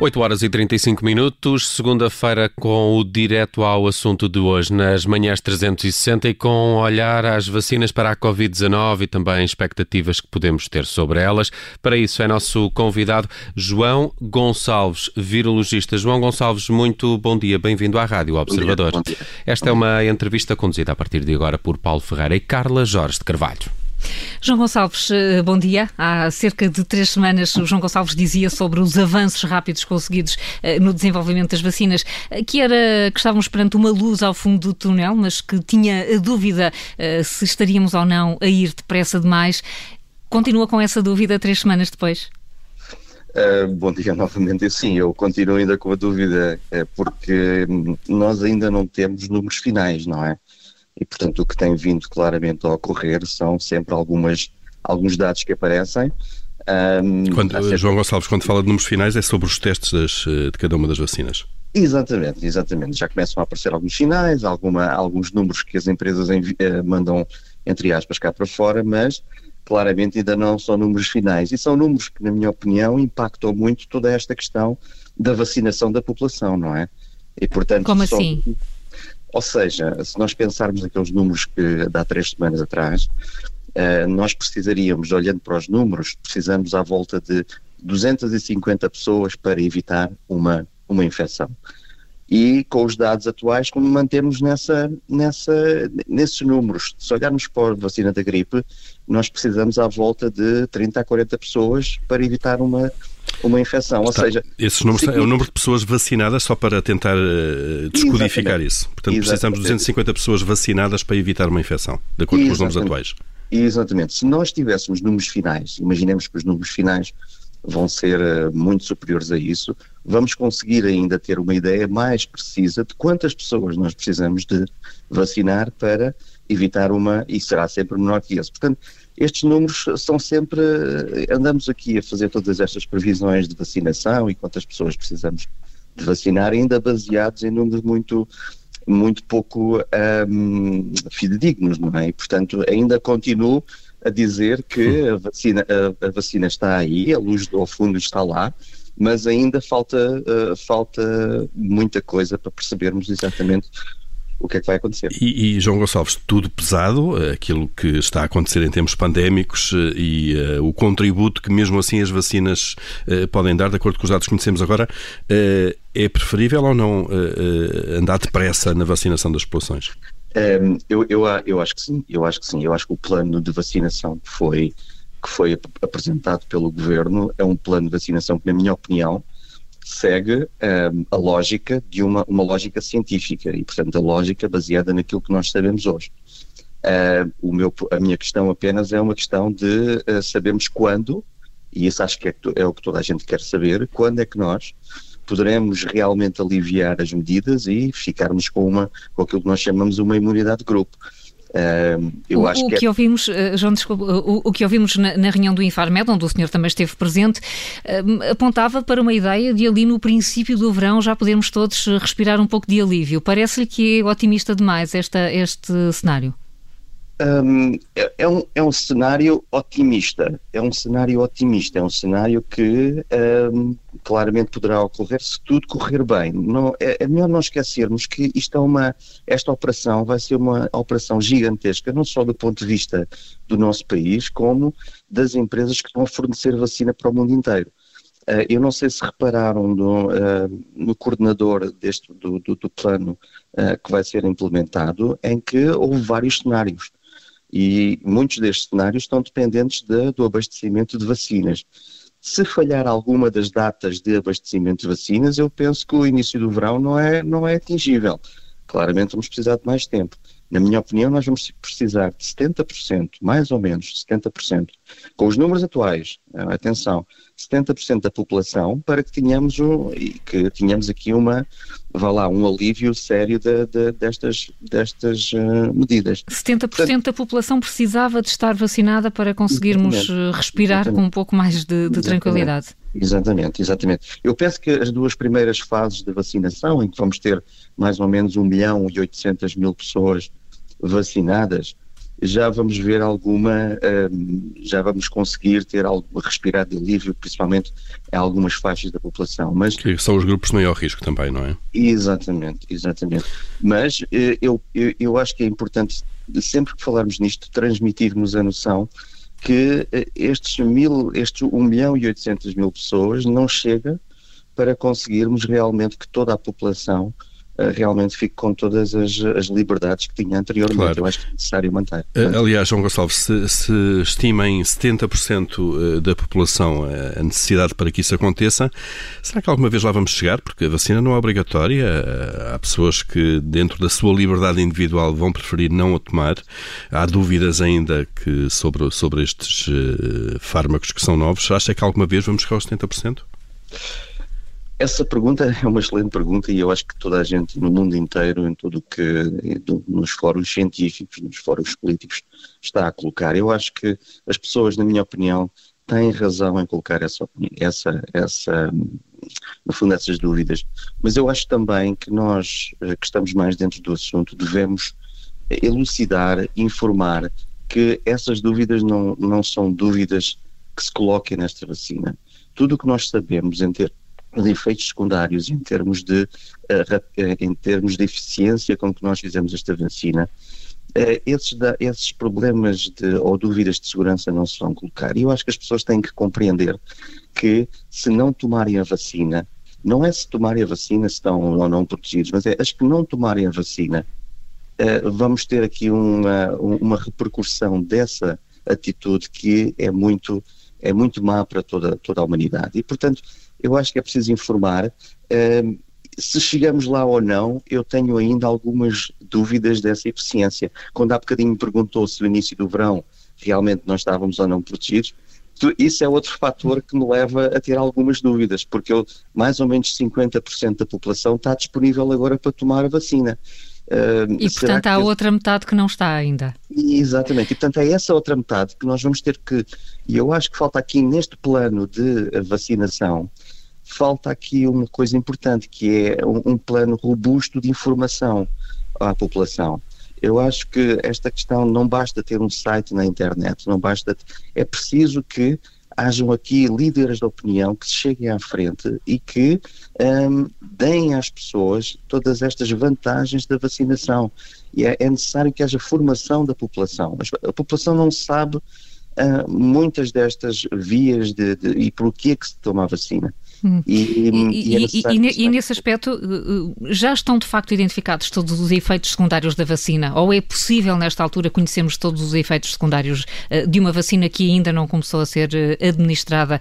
8 horas e 35 minutos, segunda-feira, com o direto ao assunto de hoje, nas manhãs 360 e com um olhar às vacinas para a Covid-19 e também expectativas que podemos ter sobre elas. Para isso é nosso convidado João Gonçalves, virologista. João Gonçalves, muito bom dia, bem-vindo à Rádio Observador. Bom dia. Esta é uma entrevista conduzida a partir de agora por Paulo Ferreira e Carla Jorge de Carvalho. João Gonçalves, bom dia. Há cerca de 3 semanas o João Gonçalves dizia sobre os avanços rápidos conseguidos no desenvolvimento das vacinas, que estávamos perante uma luz ao fundo do túnel, mas que tinha a dúvida se estaríamos ou não a ir depressa demais. Continua com essa dúvida 3 semanas depois? Bom dia novamente. Sim, eu continuo ainda com a dúvida, porque nós ainda não temos números finais, não é? E, portanto, o que tem vindo claramente a ocorrer são sempre alguns dados que aparecem. João Gonçalves, quando fala de números finais, é sobre os testes de cada uma das vacinas? Exatamente. Já começam a aparecer alguns sinais, alguns números que as empresas mandam, entre aspas, cá para fora, mas claramente ainda não são números finais. E são números que, na minha opinião, impactam muito toda esta questão da vacinação da população, não é? E, portanto, como assim? Ou seja, se nós pensarmos naqueles números que de há 3 semanas atrás, nós precisaríamos, olhando para os números, precisamos à volta de 250 pessoas para evitar uma infecção. E com os dados atuais, como mantemos nesses números, se olharmos para a vacina da gripe, nós precisamos à volta de 30 a 40 pessoas para evitar uma infecção. Ou seja, esses números é o número de pessoas vacinadas, só para tentar descodificar isso. Portanto, precisamos de 250 pessoas vacinadas para evitar uma infecção, de acordo com os números atuais. Exatamente. Se nós tivéssemos números finais, imaginemos que os números finais vão ser muito superiores a isso, vamos conseguir ainda ter uma ideia mais precisa de quantas pessoas nós precisamos de vacinar para evitar e será sempre menor que esse. Portanto, estes números são sempre, andamos aqui a fazer todas estas previsões de vacinação e quantas pessoas precisamos de vacinar, ainda baseados em números muito pouco fidedignos, não é? E, portanto, ainda continuo a dizer que a vacina está aí, a luz ao fundo está lá, mas ainda falta muita coisa para percebermos exatamente o que é que vai acontecer. E João Gonçalves, tudo pesado, aquilo que está a acontecer em termos pandémicos e o contributo que mesmo assim as vacinas podem dar, de acordo com os dados que conhecemos agora, é preferível ou não andar depressa na vacinação das populações? Eu acho que sim, eu acho que o plano de vacinação que foi apresentado pelo Governo é um plano de vacinação que, na minha opinião, segue a lógica de uma lógica científica e, portanto, a lógica baseada naquilo que nós sabemos hoje. A minha questão apenas é uma questão de sabermos quando, e isso acho que é o que toda a gente quer saber, quando é que nós poderemos realmente aliviar as medidas e ficarmos com aquilo que nós chamamos uma imunidade de grupo. João, desculpa, o que ouvimos na reunião do Infarmed, onde o senhor também esteve presente, apontava para uma ideia de ali no princípio do verão já podermos todos respirar um pouco de alívio. Parece-lhe que é otimista demais este cenário? É um cenário otimista, é um cenário que claramente poderá ocorrer se tudo correr bem. É melhor não esquecermos que esta operação vai ser uma operação gigantesca, não só do ponto de vista do nosso país, como das empresas que estão a fornecer vacina para o mundo inteiro. Eu não sei se repararam no coordenador do plano que vai ser implementado, em que houve vários cenários. E muitos destes cenários estão dependentes do abastecimento de vacinas. Se falhar alguma das datas de abastecimento de vacinas, eu penso que o início do verão não é atingível. Claramente vamos precisar de mais tempo. Na minha opinião, nós vamos precisar de 70%, mais ou menos 70%, com os números atuais, atenção, 70% da população para que tenhamos aqui um alívio sério destas medidas. 70% da população precisava de estar vacinada para conseguirmos respirar com um pouco mais de tranquilidade. Exatamente. Eu penso que as 2 primeiras fases de vacinação, em que vamos ter mais ou menos 1.800.000 pessoas vacinadas, já vamos ver já vamos conseguir respirar de alívio, principalmente em algumas faixas da população. Mas, que são os grupos de maior risco também, não é? Exatamente. Mas eu acho que é importante, sempre que falarmos nisto, transmitirmos a noção que estes 1.800.000 pessoas não chega para conseguirmos realmente que toda a população realmente fique com todas as liberdades que tinha anteriormente. Claro. Eu acho que é necessário manter. Aliás, João Gonçalves, se estima em 70% da população a necessidade para que isso aconteça, será que alguma vez lá vamos chegar? Porque a vacina não é obrigatória, há pessoas que dentro da sua liberdade individual vão preferir não a tomar, há dúvidas ainda sobre estes fármacos que são novos. Acha que alguma vez vamos chegar aos 70%? Essa pergunta é uma excelente pergunta e eu acho que toda a gente no mundo inteiro, nos fóruns científicos, nos fóruns políticos, está a colocar. Eu acho que as pessoas, na minha opinião, têm razão em colocar no fundo, essas dúvidas. Mas eu acho também que nós, que estamos mais dentro do assunto, devemos elucidar, informar que essas dúvidas não são dúvidas que se coloquem nesta vacina. Tudo o que nós sabemos em termos de efeitos secundários, em termos de eficiência com que nós fizemos esta vacina, esses problemas ou dúvidas de segurança não se vão colocar. E eu acho que as pessoas têm que compreender que se não tomarem a vacina, não é se tomarem a vacina se estão ou não protegidos, mas é as que não tomarem a vacina, vamos ter aqui uma repercussão dessa atitude que é muito má para toda a humanidade. E, portanto, eu acho que é preciso informar. Se chegamos lá ou não, eu tenho ainda algumas dúvidas dessa eficiência. Quando há bocadinho me perguntou se no início do verão realmente nós estávamos ou não protegidos, isso é outro fator que me leva a ter algumas dúvidas, porque mais ou menos 50% da população está disponível agora para tomar a vacina. E, portanto, há outra metade que não está ainda. Exatamente, e portanto é essa outra metade que nós vamos ter que, e eu acho que falta aqui neste plano de vacinação, falta aqui uma coisa importante, que é um plano robusto de informação à população. Eu acho que esta questão não basta ter um site na internet, é preciso que hajam aqui líderes de opinião que se cheguem à frente e que deem às pessoas todas estas vantagens da vacinação. E é necessário que haja formação da população. A população não sabe muitas destas vias e por que se toma a vacina. E nesse aspecto, já estão de facto identificados todos os efeitos secundários da vacina? Ou é possível, nesta altura, conhecermos todos os efeitos secundários de uma vacina que ainda não começou a ser administrada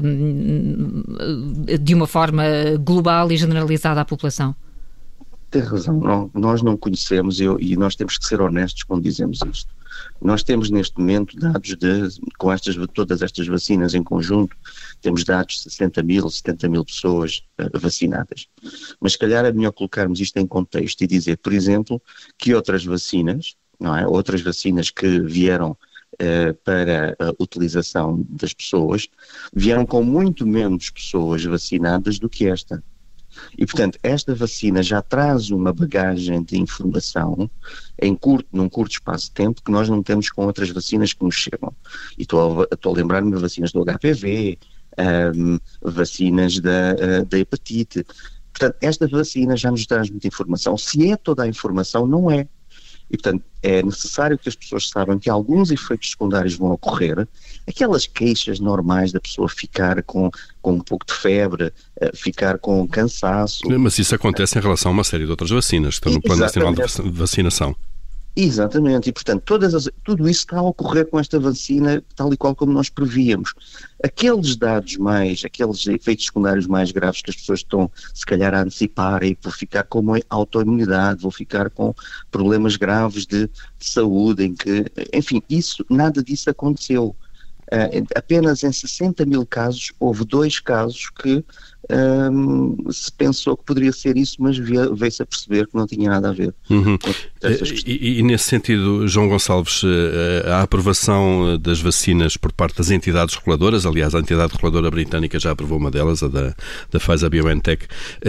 de uma forma global e generalizada à população? Tem razão, nós não conhecemos e nós temos que ser honestos quando dizemos isto. Nós temos neste momento dados com todas estas vacinas em conjunto, temos dados de 70.000 pessoas vacinadas. Mas se calhar é melhor colocarmos isto em contexto e dizer, por exemplo, que outras vacinas, não é? Outras vacinas que vieram para a utilização das pessoas, vieram com muito menos pessoas vacinadas do que esta. E, portanto, esta vacina já traz uma bagagem de informação num curto espaço de tempo que nós não temos com outras vacinas que nos chegam. E estou a lembrar-me de vacinas do HPV, vacinas da hepatite. Portanto, esta vacina já nos traz muita informação. Se é toda a informação, não é. E, portanto, é necessário que as pessoas saibam que alguns efeitos secundários vão ocorrer. Aquelas queixas normais da pessoa ficar com um pouco de febre, ficar com cansaço. Mas isso acontece em relação a uma série de outras vacinas que estão no Plano Nacional de Vacinação. Exatamente, e portanto tudo isso está a ocorrer com esta vacina tal e qual como nós prevíamos. Aqueles efeitos secundários mais graves que as pessoas estão se calhar a antecipar e vão ficar com uma autoimunidade, vão ficar com problemas graves de saúde, enfim, nada disso aconteceu. Apenas em 60.000 casos houve 2 casos que se pensou que poderia ser isso, mas veio-se a perceber que não tinha nada a ver. E nesse sentido, João Gonçalves, a aprovação das vacinas por parte das entidades reguladoras, aliás, a entidade reguladora britânica já aprovou uma delas, a da Pfizer-BioNTech,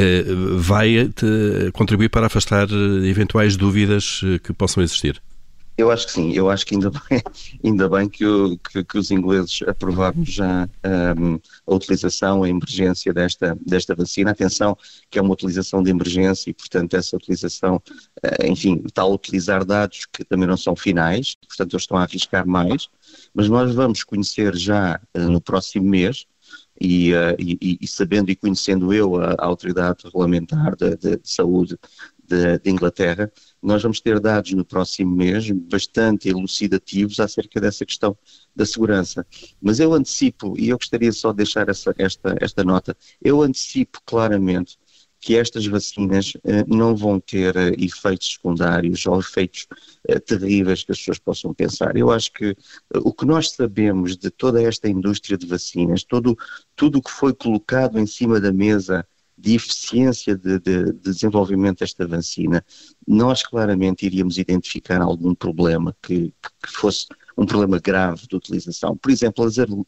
vai contribuir para afastar eventuais dúvidas que possam existir? Eu acho que sim, eu acho que ainda bem que os ingleses aprovaram já a utilização, a emergência desta vacina. Atenção, que é uma utilização de emergência e, portanto, essa utilização, enfim, está a utilizar dados que também não são finais, portanto, eles estão a arriscar mais, mas nós vamos conhecer já no próximo mês, e sabendo e conhecendo eu a autoridade regulamentar de saúde de Inglaterra, nós vamos ter dados no próximo mês bastante elucidativos acerca dessa questão da segurança. Mas eu antecipo, e eu gostaria só de deixar esta nota, eu antecipo claramente que estas vacinas não vão ter efeitos secundários ou efeitos terríveis que as pessoas possam pensar. Eu acho que o que nós sabemos de toda esta indústria de vacinas, tudo o que foi colocado em cima da mesa de eficiência de desenvolvimento desta vacina, nós claramente iríamos identificar algum problema que fosse um problema grave de utilização. Por exemplo,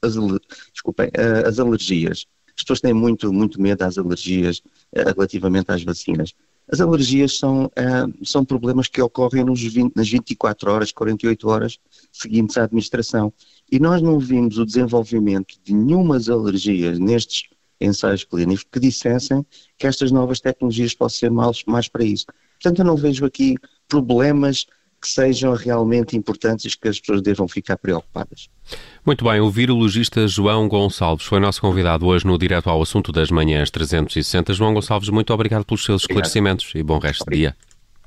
as alergias. As pessoas têm muito medo das alergias relativamente às vacinas. As alergias são problemas que ocorrem nas 24 horas, 48 horas seguintes à administração. E nós não vimos o desenvolvimento de nenhumas alergias nestes ensaios clínicos que dissessem que estas novas tecnologias possam ser mais para isso. Portanto, eu não vejo aqui problemas que sejam realmente importantes e que as pessoas devam ficar preocupadas. Muito bem, o virologista João Gonçalves foi nosso convidado hoje no Direto ao Assunto das Manhãs 360. João Gonçalves, muito obrigado pelos seus esclarecimentos e bom resto de dia.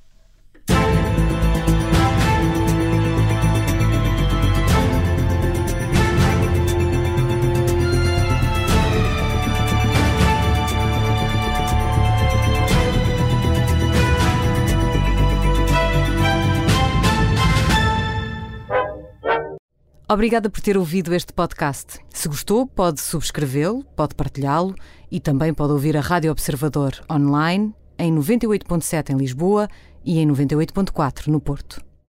Obrigada por ter ouvido este podcast. Se gostou, pode subscrevê-lo, pode partilhá-lo e também pode ouvir a Rádio Observador online em 98.7 em Lisboa e em 98.4 no Porto.